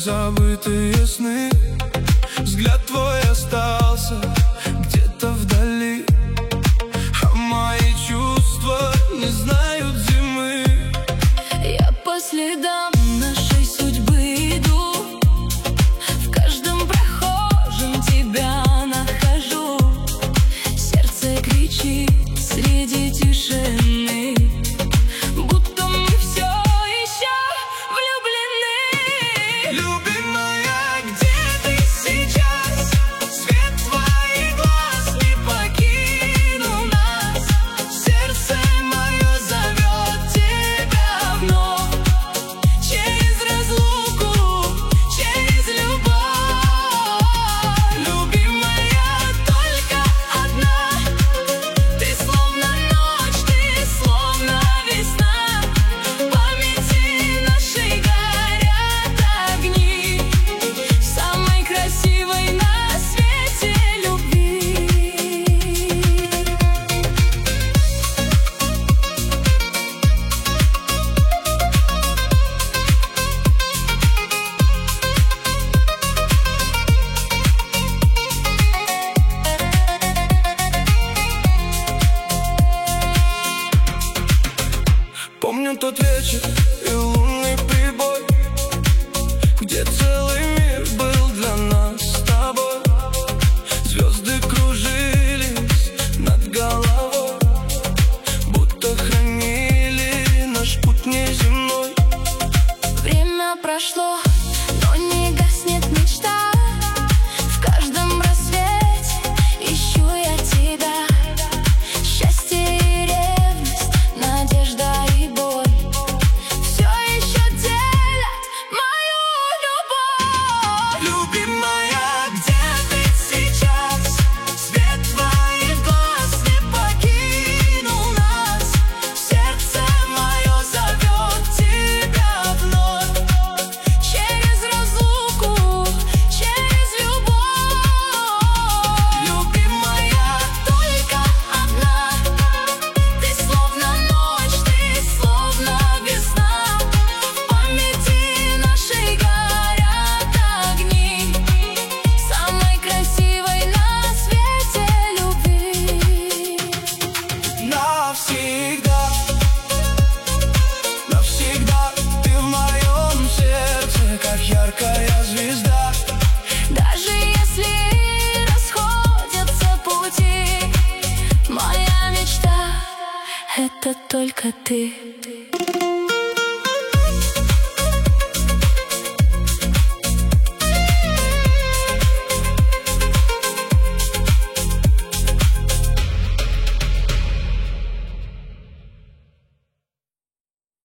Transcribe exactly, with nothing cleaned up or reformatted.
забытые сны. Взгляд твой остался где-то вдали, а мои чувства не знают зимы. Я по следам нашей судьбы иду, в каждом прохожем тебя нахожу. Сердце кричит среди тишины, будто мы все еще влюблены. Любимая, где ты сейчас? Свет твоих глаз не покинул нас. Сердце мое зовет тебя вновь, через разлуку, через любовь. Любимая, только одна, ты словно ночь, ты словно весна. В памяти нашей горят огни самой красивой на свете любви. Помню тот вечер и лунный прибой, где целый мир был для нас с тобой. Звезды кружились над головой, будто хранили наш путь неземной. Время прошло, но не гаснет мечта. В каждом рассвете ищу я тебя. Счастье и ревность, надежда и боль все еще делят мою любовь. Любимая, где ты сейчас? Свет твоих глаз не покинул нас. Сердце мое зовет тебя вновь, Через разлуку, через любовь. любимая, Только одна, ты словно ночь, ты словно весна. В памяти нашей горят огни самой красивой на свете любви. навсегда, навсегда ты в моем сердце, как яркая звезда. Даже если расходятся пути, моя мечта — это только ты.